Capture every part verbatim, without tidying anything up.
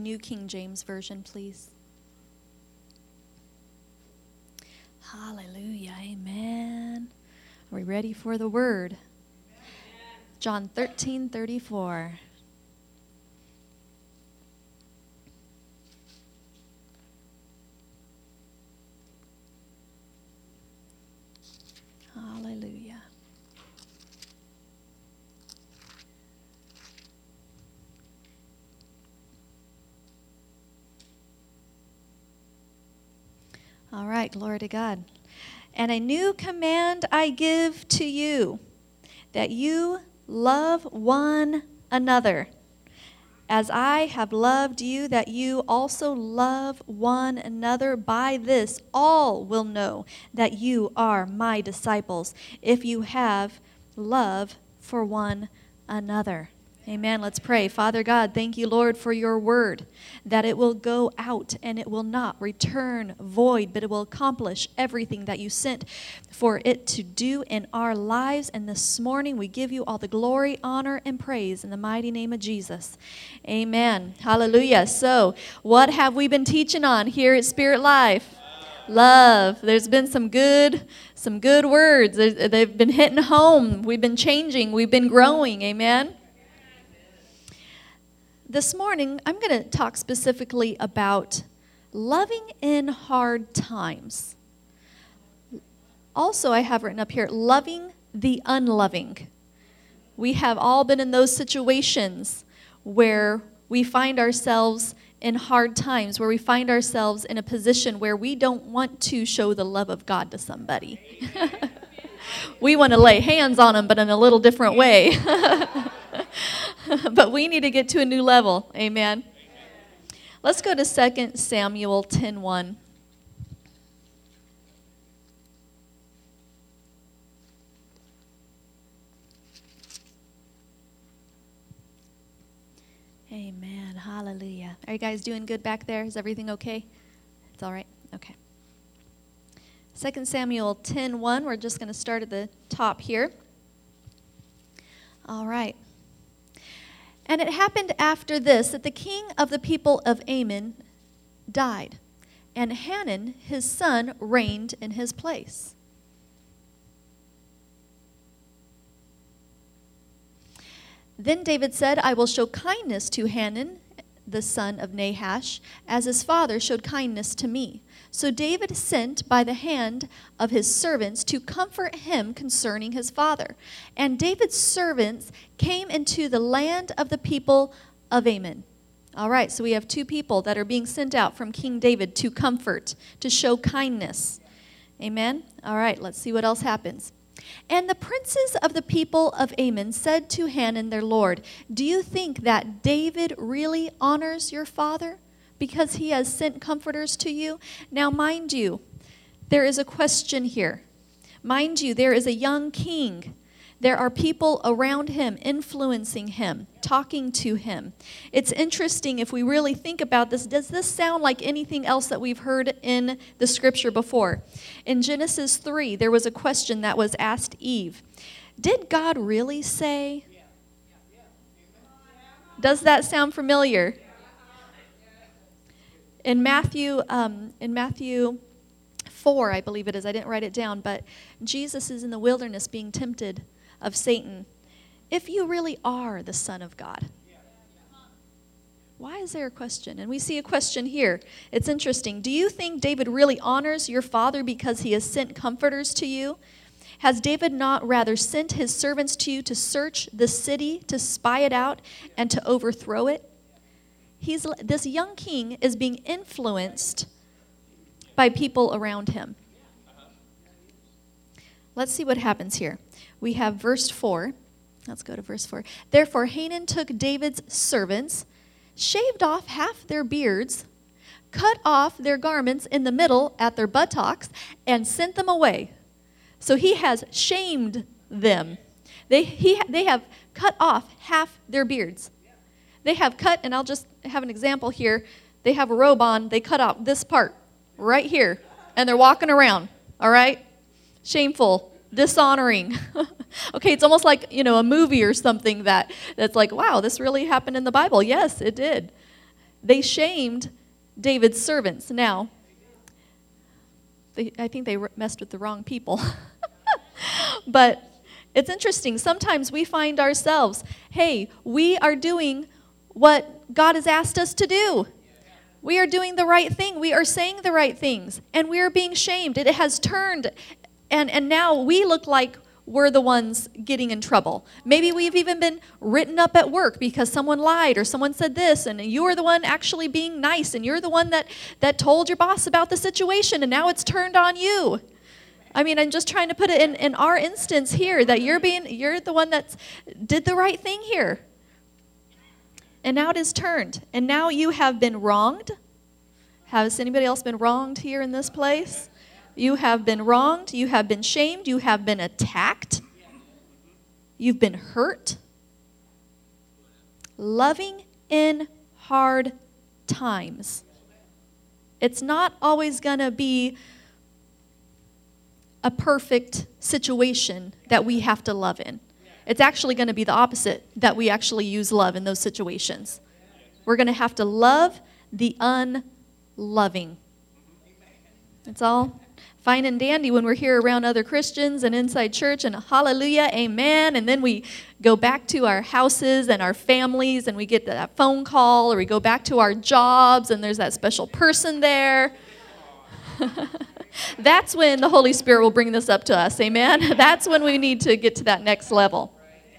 New King James Version, please. Hallelujah. Amen. Are we ready for the word? John thirteen thirty-four. Hallelujah. All right, glory to God. And a new command I give to you, that you love one another. As I have loved you, that you also love one another. By this, all will know that you are my disciples, if you have love for one another. Amen. Let's pray. Father God, thank you, Lord, for your word, that it will go out and it will not return void, but it will accomplish everything that you sent for it to do in our lives. And this morning, we give you all the glory, honor, and praise in the mighty name of Jesus. Amen. Hallelujah. So, what have we been teaching on here at Spirit Life? Love. There's been some good, some good words. They've been hitting home. We've been changing. We've been growing. Amen. This morning, I'm going to talk specifically about loving in hard times. Also, I have written up here, loving the unloving. We have all been in those situations where we find ourselves in hard times, where we find ourselves in a position where we don't want to show the love of God to somebody. We want to lay hands on them, but in a little different way. But we need to get to a new level. Amen. Let's go to Second Samuel ten one. Amen. Hallelujah. Are you guys doing good back there? Is everything okay? It's all right? Okay. Second Samuel ten one. We're just going to start at the top here. All right. And it happened after this that the king of the people of Ammon died, and Hanun, his son, reigned in his place. Then David said, I will show kindness to Hanun, the son of Nahash, as his father showed kindness to me. So David sent by the hand of his servants to comfort him concerning his father. And David's servants came into the land of the people of Ammon. All right, so we have two people that are being sent out from King David to comfort, to show kindness. Amen? All right, let's see what else happens. And the princes of the people of Ammon said to Hanun their lord, do you think that David really honors your father because he has sent comforters to you? Now, mind you, there is a question here. Mind you, there is a young king. There are people around him influencing him, talking to him. It's interesting if we really think about this. Does this sound like anything else that we've heard in the scripture before? In Genesis three, there was a question that was asked Eve. Did God really say? Does that sound familiar? In Matthew, um, in Matthew four, I believe it is. I didn't write it down, but Jesus is in the wilderness being tempted of Satan. If you really are the Son of God, why is there a question? And we see a question here. It's interesting. Do you think David really honors your father because he has sent comforters to you? Has David not rather sent his servants to you to search the city, to spy it out, and to overthrow it? He's, this young king is being influenced by people around him. Let's see what happens here. We have verse four. Let's go to verse four. Therefore Hanun took David's servants, shaved off half their beards, cut off their garments in the middle at their buttocks, and sent them away. So he has shamed them. They, he, they have cut off half their beards. They have cut, and I'll just have an example here. They have a robe on. They cut out this part right here, and they're walking around, all right? Shameful, dishonoring. Okay, it's almost like, you know, a movie or something that, that's like, wow, this really happened in the Bible. Yes, it did. they shamed David's servants. Now, they, I think they messed with the wrong people. But it's interesting. Sometimes we find ourselves, hey, we are doing what God has asked us to do. We are doing the right thing. We are saying the right things. And we are being shamed. It has turned. And, and now we look like we're the ones getting in trouble. Maybe we've even been written up at work because someone lied or someone said this, and you are the one actually being nice, and you're the one that, that told your boss about the situation, and now it's turned on you. I mean, I'm just trying to put it in, in our instance here, that you're being you're the one that did the right thing here. And now it is turned. And now you have been wronged. Has anybody else been wronged here in this place? You have been wronged. You have been shamed. You have been attacked. You've been hurt. Loving in hard times. It's not always going to be a perfect situation that we have to love in. It's actually going to be the opposite, that we actually use love in those situations. We're going to have to love the unloving. It's all fine and dandy when we're here around other Christians and inside church and hallelujah, amen, and then we go back to our houses and our families and we get that phone call, or we go back to our jobs and there's that special person there. That's when the Holy Spirit will bring this up to us, amen? That's when we need to get to that next level.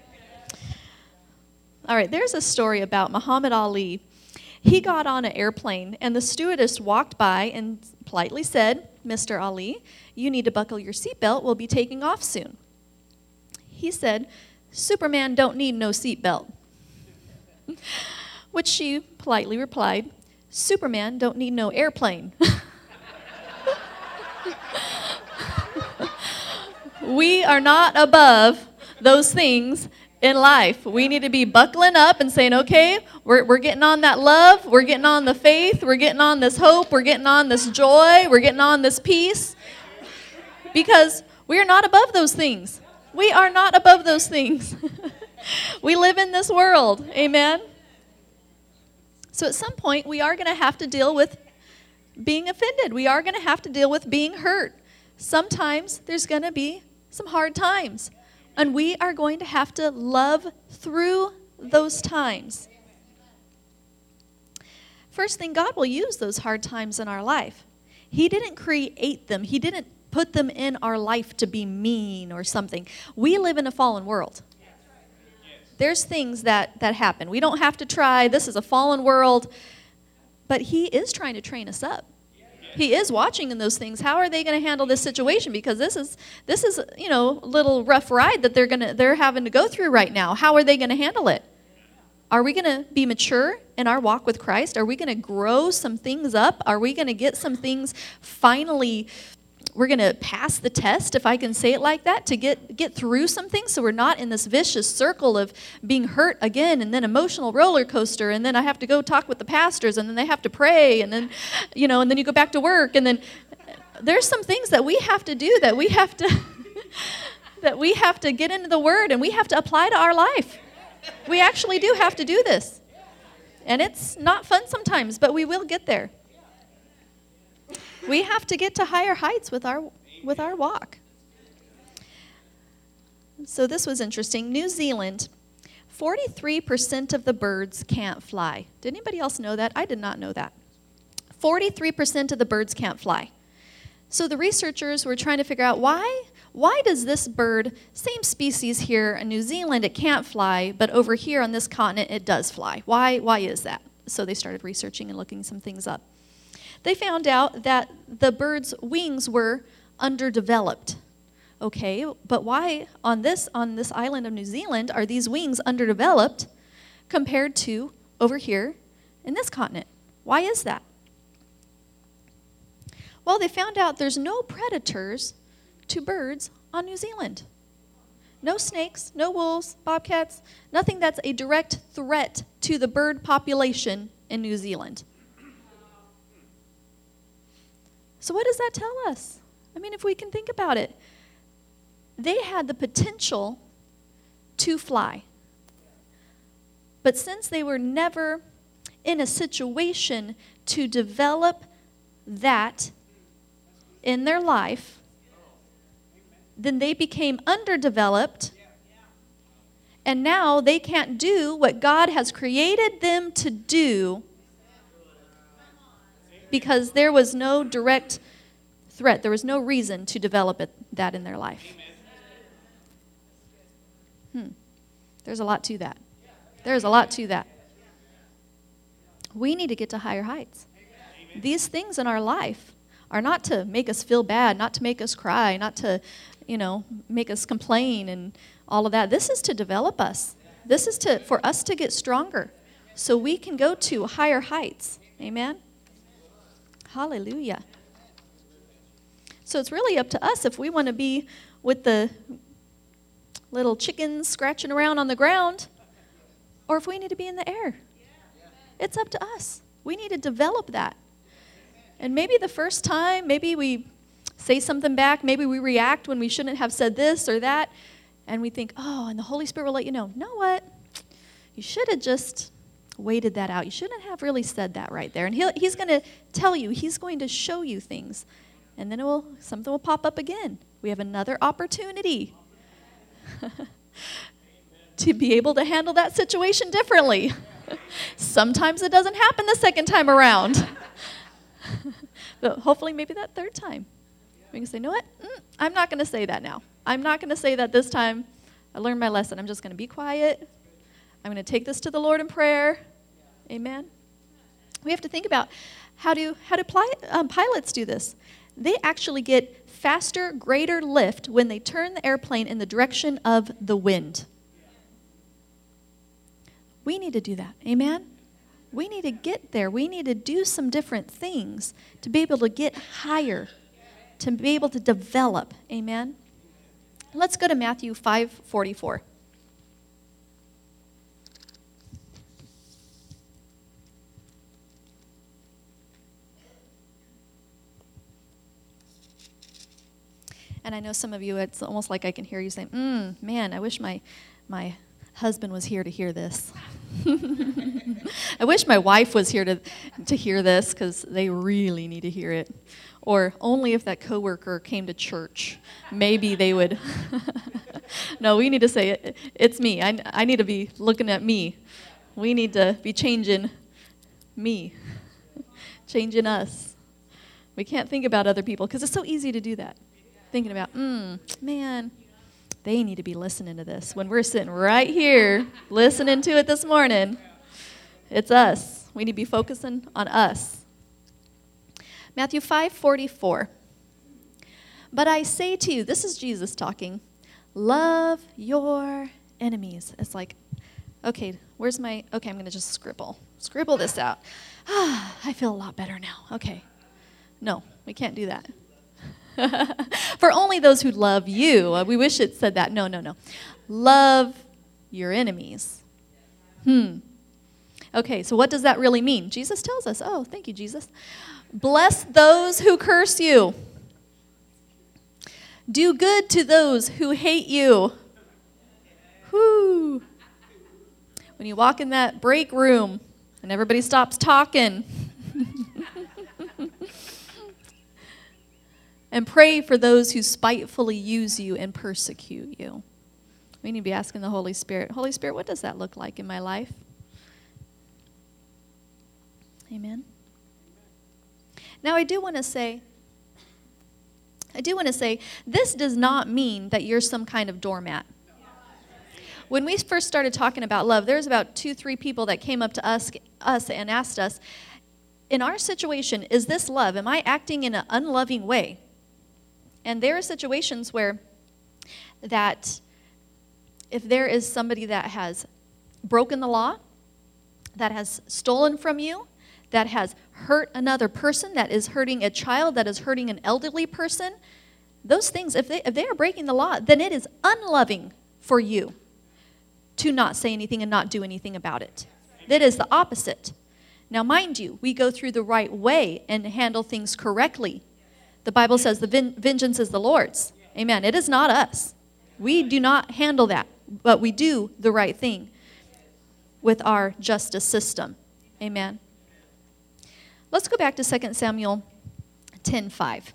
All right, there's a story about Muhammad Ali. He got on an airplane, and the stewardess walked by and politely said, Mister Ali, you need to buckle your seatbelt. We'll be taking off soon. He said, Superman don't need no seatbelt. Which she politely replied, Superman don't need no airplane. We are not above those things in life. We need to be buckling up and saying, okay, we're, we're getting on that love, we're getting on the faith, we're getting on this hope, we're getting on this joy, we're getting on this peace. Because we are not above those things. We are not above those things. We live in this world. Amen? So at some point, we are going to have to deal with being offended. We are going to have to deal with being hurt. Sometimes there's going to be some hard times. And we are going to have to love through those times. First thing, God will use those hard times in our life. He didn't create them. He didn't put them in our life to be mean or something. We live in a fallen world. There's things that, that happen. We don't have to try. This is a fallen world. But He is trying to train us up. He is watching in those things. How are they going to handle this situation? Because this is, this is, you know, a little rough ride that they're going to, they're having to go through right now. How are they going to handle it? Are we going to be mature in our walk with Christ? Are we going to grow some things up? Are we going to get some things finally, we're going to pass the test, if I can say it like that, to get, get through some things so we're not in this vicious circle of being hurt again and then emotional roller coaster, and then I have to go talk with the pastors, and then they have to pray, and then, you know, and then you go back to work, and then there's some things that we have to do that we have to that we have to get into the Word and we have to apply to our life. We actually do have to do this. And it's not fun sometimes, but we will get there. We have to get to higher heights with our with our walk. So this was interesting. New Zealand, forty-three percent of the birds can't fly. Did anybody else know that? I did not know that. forty-three percent of the birds can't fly. So the researchers were trying to figure out why why does this bird, same species here in New Zealand, it can't fly, but over here on this continent it does fly. Why why is that? So they started researching and looking some things up. They found out that the bird's wings were underdeveloped. Okay, but why on this on this island of New Zealand are these wings underdeveloped compared to over here in this continent? Why is that? Well, they found out there's no predators to birds on New Zealand. No snakes, no wolves, bobcats, nothing that's a direct threat to the bird population in New Zealand. So what does that tell us? I mean, if we can think about it, they had the potential to fly. But since they were never in a situation to develop that in their life, then they became underdeveloped, and now they can't do what God has created them to do because there was no direct threat. There was no reason to develop it, that in their life. Hmm. There's a lot to that. There's a lot to that. We need to get to higher heights. These things in our life are not to make us feel bad, not to make us cry, not to, you know, make us complain and all of that. This is to develop us. This is to for us to get stronger so we can go to higher heights. Amen? Hallelujah. So it's really up to us if we want to be with the little chickens scratching around on the ground or if we need to be in the air. It's up to us. We need to develop that. And maybe the first time, maybe we say something back, maybe we react when we shouldn't have said this or that, and we think, oh, and the Holy Spirit will let you know, know what? You should have just waited that out. You shouldn't have really said that right there. And he'll, he's going to tell you, he's going to show you things. And then it will, something will pop up again. We have another opportunity to be able to handle that situation differently. Sometimes it doesn't happen the second time around. But hopefully maybe that third time. We can say, you know what? Mm, I'm not going to say that now. I'm not going to say that this time. I learned my lesson. I'm just going to be quiet. I'm going to take this to the Lord in prayer. Amen. We have to think about how do how do pli- um, pilots do this. They actually get faster, greater lift when they turn the airplane in the direction of the wind. We need to do that. Amen? We need to get there. We need to do some different things to be able to get higher, to be able to develop. Amen? Let's go to Matthew five forty-four. And I know some of you, it's almost like I can hear you saying, mm, man, I wish my my husband was here to hear this. I wish my wife was here to, to hear this because they really need to hear it. Or only if that coworker came to church, maybe they would. No, we need to say, it, it's me. I, I need to be looking at me. We need to be changing me, changing us. We can't think about other people because it's so easy to do that. Thinking about, mm, man, they need to be listening to this. When we're sitting right here listening to it this morning, it's us. We need to be focusing on us. Matthew five forty-four. But I say to you, this is Jesus talking, love your enemies. It's like, okay, where's my, okay, I'm going to just scribble. Scribble this out. Ah, I feel a lot better now. Okay. No, we can't do that. For only those who love you. Uh, we wish it said that. No, no, no. Love your enemies. Hmm. Okay, so what does that really mean? Jesus tells us. Oh, thank you, Jesus. Bless those who curse you. Do good to those who hate you. Whoo. When you walk in that break room and everybody stops talking. And pray for those who spitefully use you and persecute you. We need to be asking the Holy Spirit, Holy Spirit, what does that look like in my life? Amen. Now I do want to say, I do want to say, this does not mean that you're some kind of doormat. When we first started talking about love, there's about two, three people that came up to us, us and asked us, in our situation, is this love? Am I acting in an unloving way? And there are situations where that if there is somebody that has broken the law, that has stolen from you, that has hurt another person, that is hurting a child, that is hurting an elderly person, those things, if they, if they are breaking the law, then it is unloving for you to not say anything and not do anything about it. That is the opposite. Now, mind you, we go through the right way and handle things correctly. The Bible says the ven- vengeance is the Lord's. Amen. It is not us. We do not handle that, but we do the right thing with our justice system. Amen. Let's go back to Second Samuel ten five.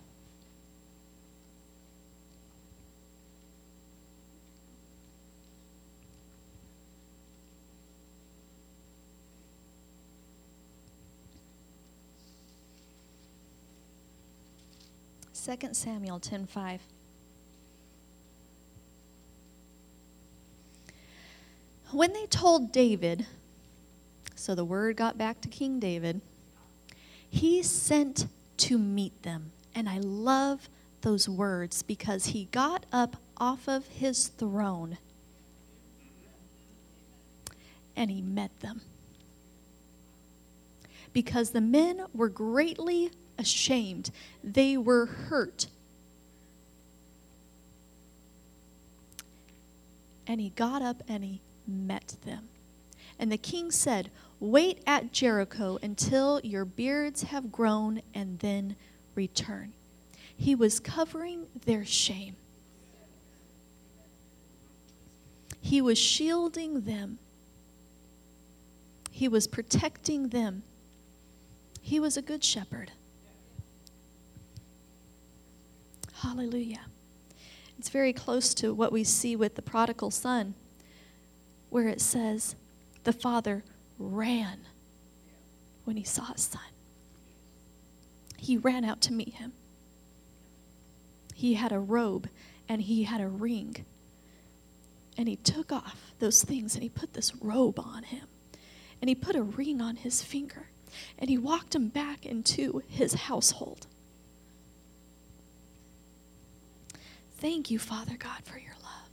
Second Samuel ten five. When they told David, so the word got back to King David, he sent to meet them. And I love those words because he got up off of his throne and he met them. Because the men were greatly ashamed. They were hurt. And he got up and he met them. And the king said, "Wait at Jericho until your beards have grown and then return." He was covering their shame. He was shielding them. He was protecting them. He was a good shepherd. Hallelujah. It's very close to what we see with the prodigal son, where it says the father ran when he saw his son. He ran out to meet him. He had a robe and he had a ring. And he took off those things and he put this robe on him. And he put a ring on his finger. And he walked him back into his household. Thank you, Father God, for your love.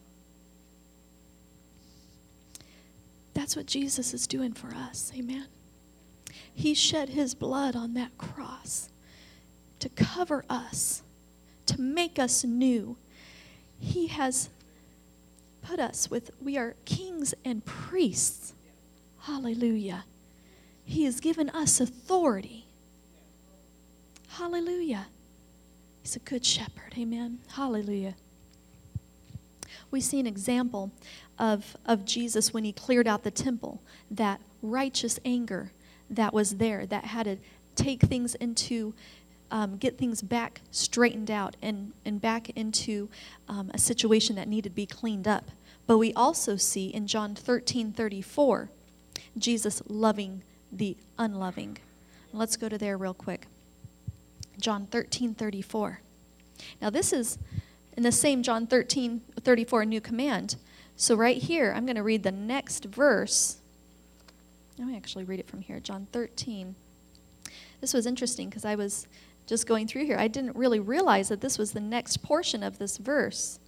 That's what Jesus is doing for us. Amen. He shed his blood on that cross to cover us, to make us new. He has put us with, we are kings and priests. Hallelujah. He has given us authority. Hallelujah. He's a good shepherd. Amen. Hallelujah. We see an example of, of Jesus when he cleared out the temple, that righteous anger that was there, that had to take things into, um, get things back straightened out and, and back into um, a situation that needed to be cleaned up. But we also see in John thirteen thirty-four, Jesus loving the unloving. Let's go to there real quick. John thirteen thirty-four. Now this is in the same John thirteen thirty-four new command. So right here, I'm going to read the next verse. Let me actually read it from here. John thirteen. This was interesting because I was just going through here. I didn't really realize that this was the next portion of this verse.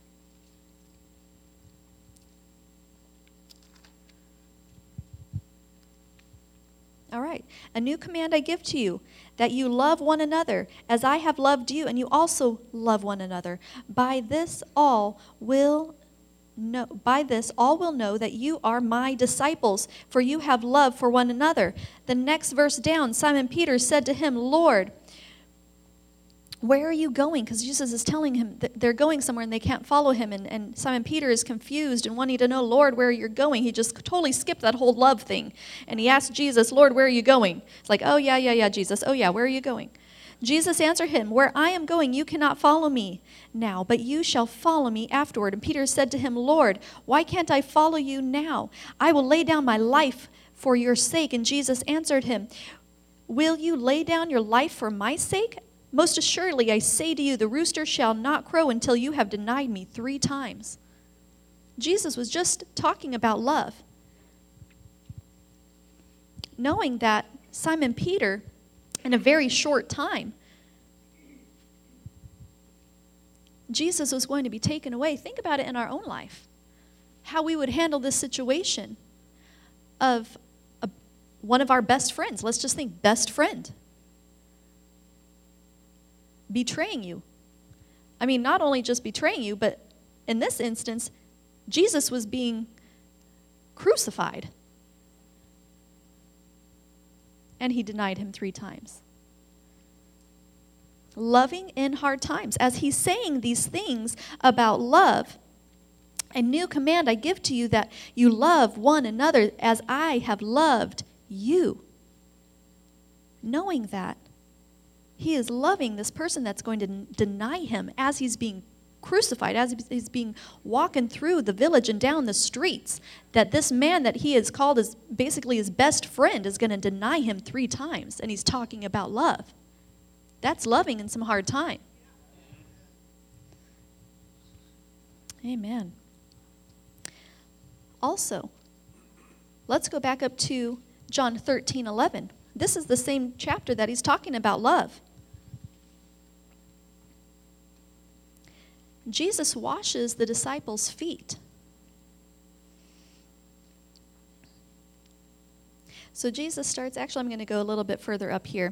All right. A new command I give to you, that you love one another as I have loved you, and you also love one another. By this all will know, by this all will know that you are my disciples, for you have love for one another. The next verse down, Simon Peter said to him, "Lord, where are you going?" Because Jesus is telling him that they're going somewhere and they can't follow him. And, and Simon Peter is confused and wanting to know, "Lord, where are you going?" He just totally skipped that whole love thing. And he asked Jesus, "Lord, where are you going?" It's like, "Oh, yeah, yeah, yeah, Jesus. Oh, yeah, where are you going?" Jesus answered him, "Where I am going, you cannot follow me now, but you shall follow me afterward." And Peter said to him, "Lord, why can't I follow you now? I will lay down my life for your sake." And Jesus answered him, "Will you lay down your life for my sake? Most assuredly, I say to you, the rooster shall not crow until you have denied me three times." Jesus was just talking about love. Knowing that Simon Peter, in a very short time, Jesus was going to be taken away. Think about it in our own life. How we would handle this situation of a, one of our best friends. Let's just think, best friend. Betraying you. I mean, not only just betraying you, but in this instance, Jesus was being crucified. And he denied him three times. Loving in hard times. As he's saying these things about love, "A new command I give to you, that you love one another as I have loved you. Knowing that he is loving this person that's going to n- deny him as he's being crucified, as he's being walking through the village and down the streets, that this man that he has called as basically his best friend is going to deny him three times, and he's talking about love. That's loving in some hard time. Amen. Also, let's go back up to John thirteen eleven. This is the same chapter that he's talking about love. Jesus washes the disciples' feet. So Jesus starts, actually I'm going to go a little bit further up here.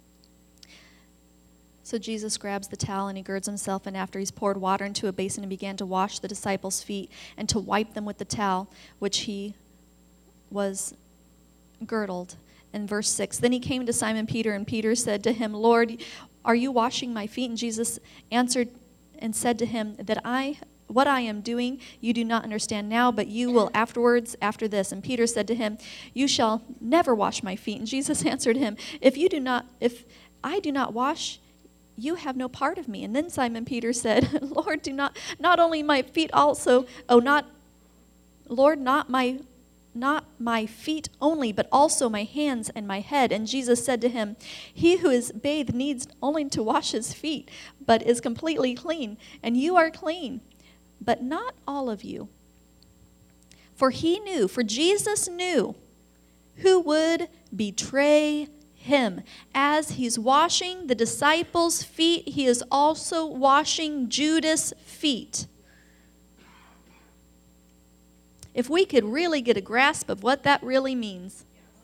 So Jesus grabs the towel and he girds himself, and after he's poured water into a basin and began to wash the disciples' feet and to wipe them with the towel which he was girdled. In verse six, then he came to Simon Peter, and Peter said to him, Lord, are you washing my feet? And Jesus answered and said to him, that I, what I am doing, you do not understand now, but you will afterwards, after this. And Peter said to him, you shall never wash my feet. And Jesus answered him, if you do not, if I do not wash, you have no part of me. And then Simon Peter said, Lord, do not, not only my feet also, oh, not, Lord, not my not my feet only, but also my hands and my head. And Jesus said to him, he who is bathed needs only to wash his feet, but is completely clean. And you are clean, but not all of you. For he knew, for Jesus knew who would betray him. As he's washing the disciples' feet, he is also washing Judas' feet. If we could really get a grasp of what that really means.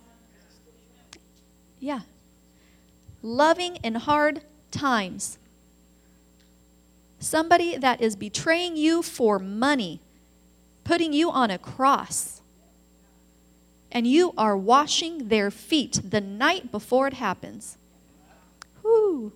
Yeah. Loving in hard times. Somebody that is betraying you for money, putting you on a cross, and you are washing their feet the night before it happens. Whoo.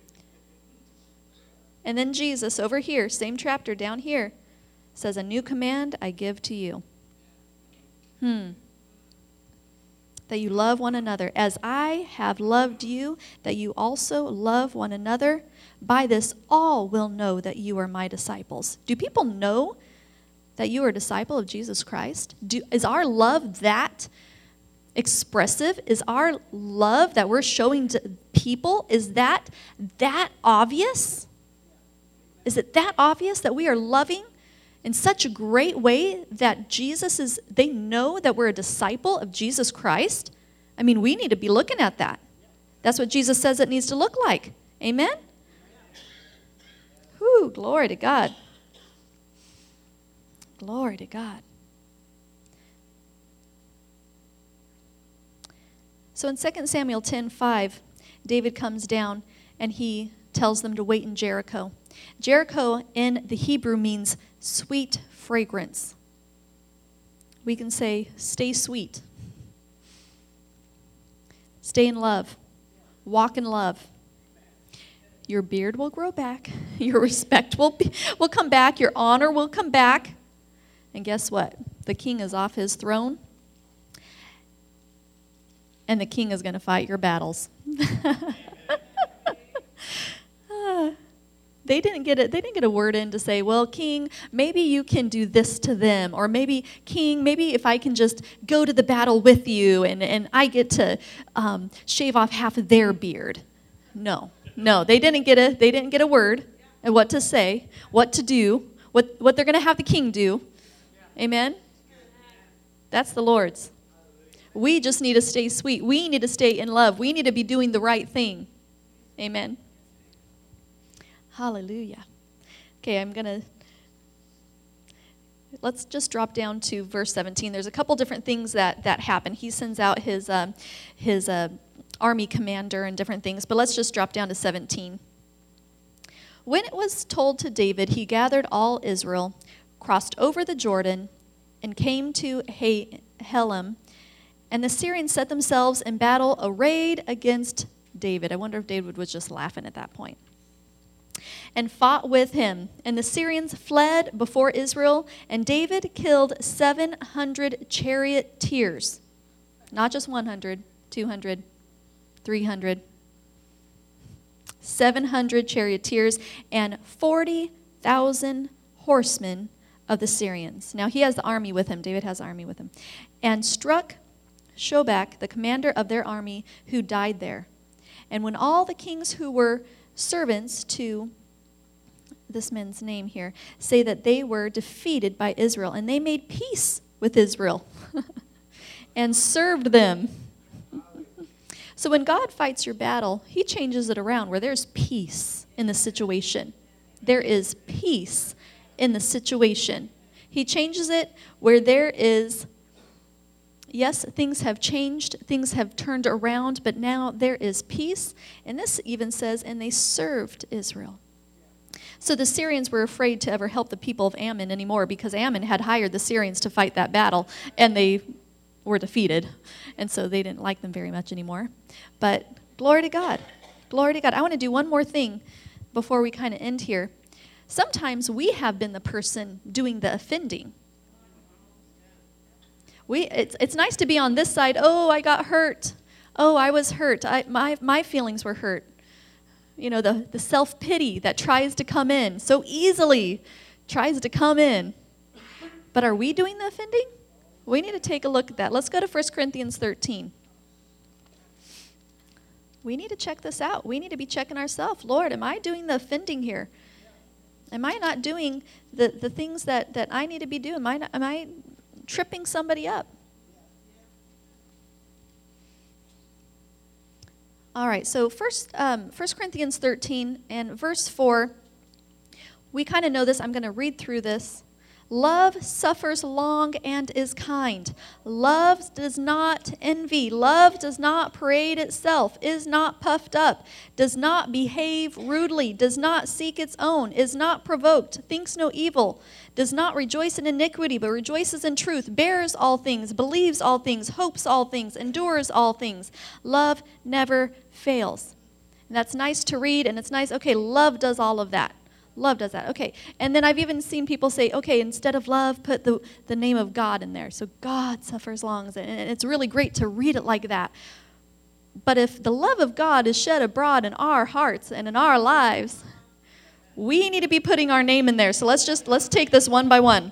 And then Jesus over here, same chapter down here, says, a new command I give to you. Hmm. That you love one another. As I have loved you, that you also love one another. By this all will know that you are my disciples. Do people know that you are a disciple of Jesus Christ? Do, is our love that expressive? Is our love that we're showing to people, is that that obvious? Is it that obvious that we are loving in such a great way that Jesus is, they know that we're a disciple of Jesus Christ? I mean, we need to be looking at that. That's what Jesus says it needs to look like. Amen? Whew, glory to God. Glory to God. So in Second Samuel ten five, David comes down and he tells them to wait in Jericho. Jericho in the Hebrew means sweet fragrance. We can say, stay sweet. Stay in love. Walk in love. Your beard will grow back. Your respect will, be, will come back. Your honor will come back. And guess what? The king is off his throne. And the king is going to fight your battles. They didn't get it. They didn't get a word in to say, well, king, maybe you can do this to them. Or maybe, king, maybe if I can just go to the battle with you and, and I get to um, shave off half of their beard. No, no, they didn't get a, they didn't get a word and what to say, what to do, what, what they're going to have the king do. Amen? That's the Lord's. We just need to stay sweet. We need to stay in love. We need to be doing the right thing. Amen? Hallelujah. Okay, I'm going to, let's just drop down to verse seventeen. There's a couple different things that, that happen. He sends out his, uh, his uh, army commander and different things, but let's just drop down to seventeen. When it was told to David, he gathered all Israel, crossed over the Jordan, and came to Helam, and the Syrians set themselves in battle arrayed against David. I wonder if David was just laughing at that point. And fought with him. And the Syrians fled before Israel, and David killed seven hundred charioteers. Not just one hundred, two hundred, three hundred, seven hundred charioteers, and forty thousand horsemen of the Syrians. Now he has the army with him. David has the army with him. And struck Shobach, the commander of their army, who died there. And when all the kings who were servants to this man's name here say that they were defeated by Israel, and they made peace with Israel and served them. So when God fights your battle, he changes it around where there's peace in the situation. There is peace in the situation. He changes it where there is, yes, things have changed, things have turned around, but now there is peace. And this even says, and they served Israel. So the Syrians were afraid to ever help the people of Ammon anymore because Ammon had hired the Syrians to fight that battle, and they were defeated. And so they didn't like them very much anymore. But glory to God. Glory to God. I want to do one more thing before we kind of end here. Sometimes we have been the person doing the offending. We it's it's nice to be on this side. Oh, I got hurt. Oh, I was hurt. I my my feelings were hurt. You know, the, the self-pity that tries to come in so easily tries to come in. But are we doing the offending? We need to take a look at that. Let's go to First Corinthians thirteen. We need to check this out. We need to be checking ourselves. Lord, am I doing the offending here? Am I not doing the, the things that, that I need to be doing? Am I, not, am I tripping somebody up? All right, so first, um, First Corinthians thirteen and verse four, we kind of know this. I'm going to read through this. Love suffers long and is kind. Love does not envy. Love does not parade itself, is not puffed up, does not behave rudely, does not seek its own, is not provoked, thinks no evil, does not rejoice in iniquity, but rejoices in truth, bears all things, believes all things, hopes all things, endures all things. Love never fails. And that's nice to read, and it's nice. Okay, love does all of that. Love does that. Okay. And then I've even seen people say, okay, instead of love, put the, the name of God in there. So God suffers long. And it's really great to read it like that. But if the love of God is shed abroad in our hearts and in our lives, we need to be putting our name in there. So let's just, let's take this one by one.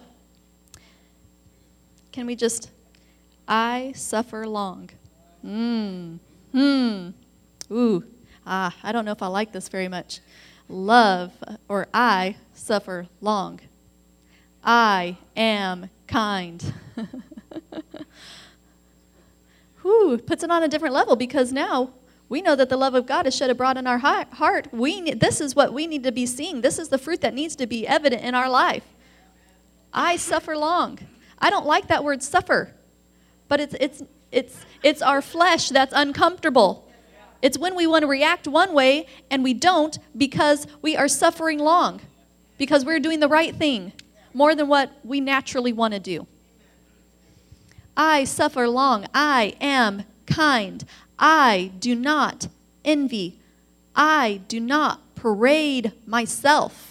Can we just, I suffer long. Hmm. Hmm. Ooh. Ah, I don't know if I like this very much. Love, or I suffer long. I am kind. Whew, puts it on a different level because now we know that the love of God is shed abroad in our heart. We need, this is what we need to be seeing. This is the fruit that needs to be evident in our life. I suffer long. I don't like that word suffer, but it's it's it's it's our flesh that's uncomfortable. It's when we want to react one way and we don't because we are suffering long, because we're doing the right thing more than what we naturally want to do. I suffer long. I am kind. I do not envy. I do not parade myself.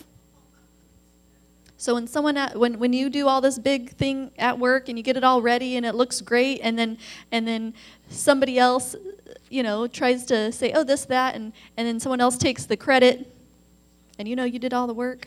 So when someone at, when when you do all this big thing at work and you get it all ready and it looks great, and then and then somebody else, you know, tries to say, oh, this, that, and, and then someone else takes the credit, and you know you did all the work.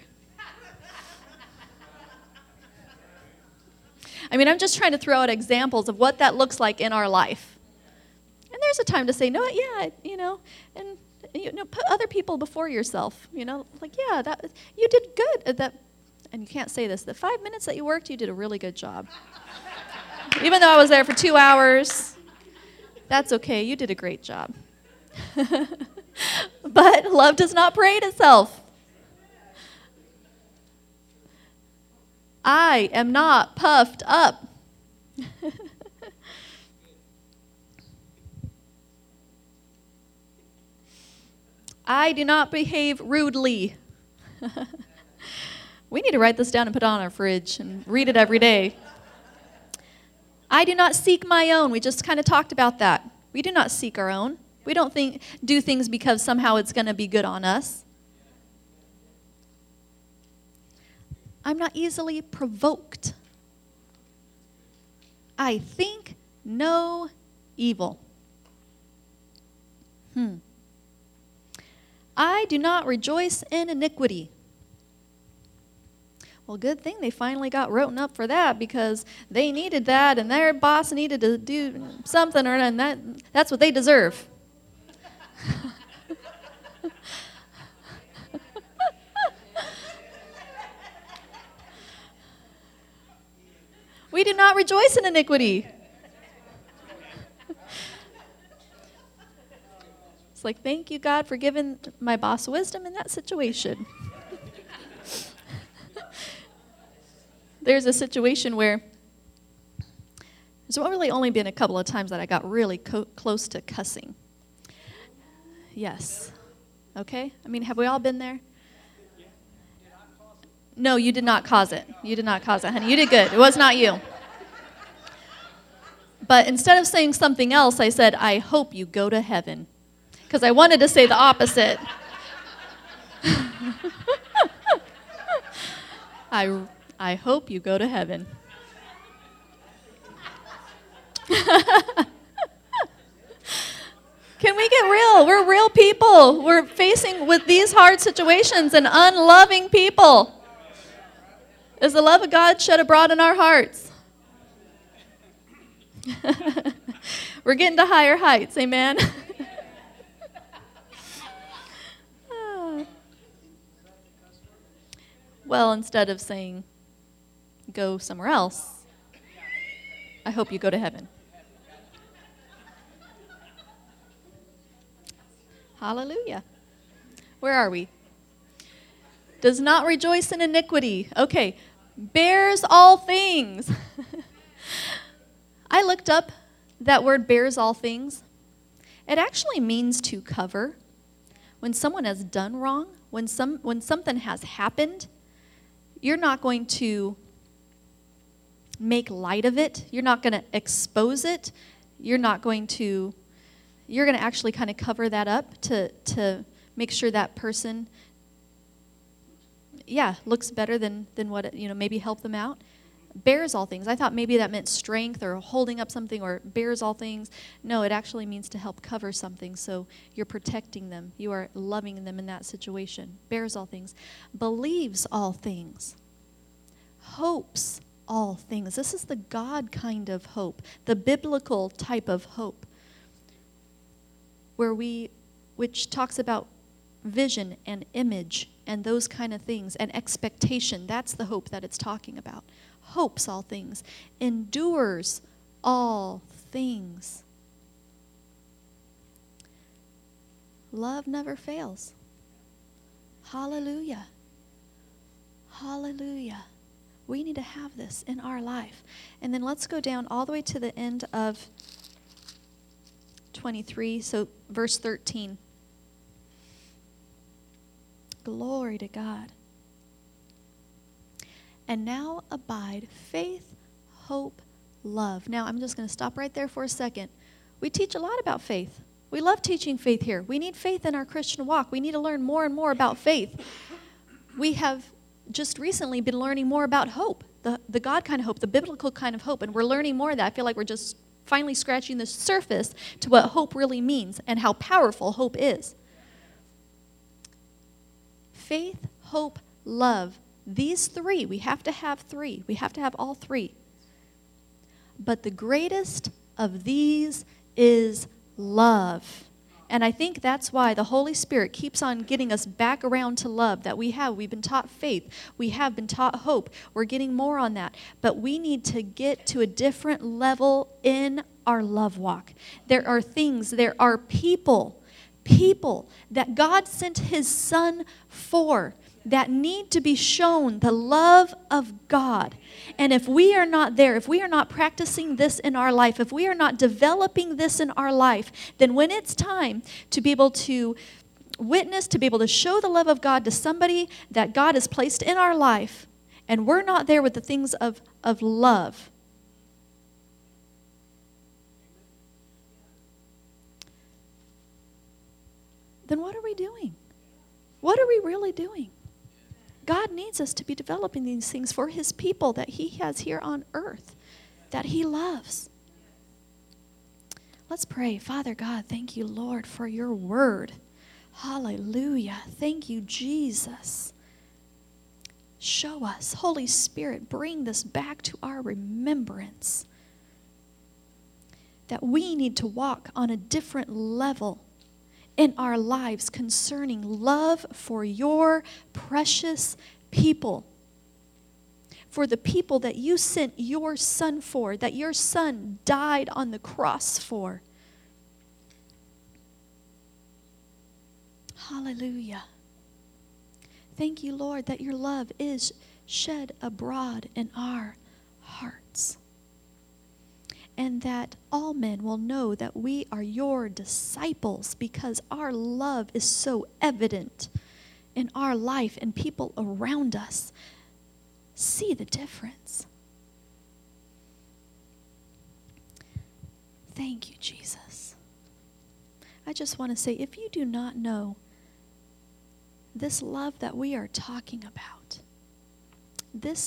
I mean, I'm just trying to throw out examples of what that looks like in our life. And there's a time to say, no, yeah, you know, and you know, put other people before yourself. You know, like, yeah, that you did good at that. And you can't say this. The five minutes that you worked, you did a really good job. Even though I was there for two hours, that's okay. You did a great job. But love does not parade itself. I am not puffed up. I do not behave rudely. We need to write this down and put it on our fridge and read it every day. I do not seek my own. We just kind of talked about that. We do not seek our own. We don't think do things because somehow it's going to be good on us. I'm not easily provoked. I think no evil. Hmm. I do not rejoice in iniquity. Well, good thing they finally got written up for that, because they needed that and their boss needed to do something, or and that that's what they deserve. We do not rejoice in iniquity. It's like, thank you, God, for giving my boss wisdom in that situation. There's a situation where there's really only been a couple of times that I got really co- close to cussing. Yes. Okay? I mean, have we all been there? No, you did not cause it. You did not cause it, honey. You did good. It was not you. But instead of saying something else, I said, I hope you go to heaven. Because I wanted to say the opposite. I, I hope you go to heaven. Can we get real? We're real people. We're facing with these hard situations and unloving people. Is the love of God shed abroad in our hearts? We're getting to higher heights, amen? Well, instead of saying, go somewhere else, I hope you go to heaven. Hallelujah. Where are we? Does not rejoice in iniquity. Okay. Bears all things. I looked up that word bears all things. It actually means to cover. When someone has done wrong, when some when something has happened, you're not going to make light of it. You're not going to expose it. You're not going to, you're going to actually kind of cover that up to, to make sure that person, yeah, looks better than, than what, it, you know, maybe help them out. Bears all things. I thought maybe that meant strength or holding up something, or bears all things. No, it actually means to help cover something. So you're protecting them. You are loving them in that situation. Bears all things. Believes all things. Hopes all things. This is the God kind of hope, the biblical type of hope, where we, which talks about vision and image and those kind of things, and expectation. That's the hope that it's talking about. Hopes all things, endures all things. Love never fails. Hallelujah. Hallelujah. We need to have this in our life. And then let's go down all the way to the end of twenty-three, so verse thirteen. Glory to God. And now abide faith, hope, love. Now, I'm just going to stop right there for a second. We teach a lot about faith. We love teaching faith here. We need faith in our Christian walk. We need to learn more and more about faith. We have just recently been learning more about hope, the, the God kind of hope, the biblical kind of hope, and we're learning more of that. I feel like we're just finally scratching the surface to what hope really means and how powerful hope is. Faith, hope, love. These three, we have to have three. We have to have all three. But the greatest of these is love. And I think that's why the Holy Spirit keeps on getting us back around to love that we have. We've been taught faith. We have been taught hope. We're getting more on that. But we need to get to a different level in our love walk. There are things, there are people, people that God sent His Son for, that need to be shown the love of God. And if we are not there, if we are not practicing this in our life, if we are not developing this in our life, then when it's time to be able to witness, to be able to show the love of God to somebody that God has placed in our life, and we're not there with the things of, of love, then what are we doing? What are we really doing? God needs us to be developing these things for His people that He has here on earth, that He loves. Let's pray. Father God, thank you, Lord, for your word. Hallelujah. Thank you, Jesus. Show us, Holy Spirit, bring this back to our remembrance that we need to walk on a different level in our lives concerning love for your precious people, for the people that you sent your son for, that your son died on the cross for. Hallelujah. Thank you, Lord, that your love is shed abroad in our hearts, and that all men will know that we are your disciples because our love is so evident in our life, and people around us see the difference. Thank you, Jesus. I just want to say, if you do not know this love that we are talking about, this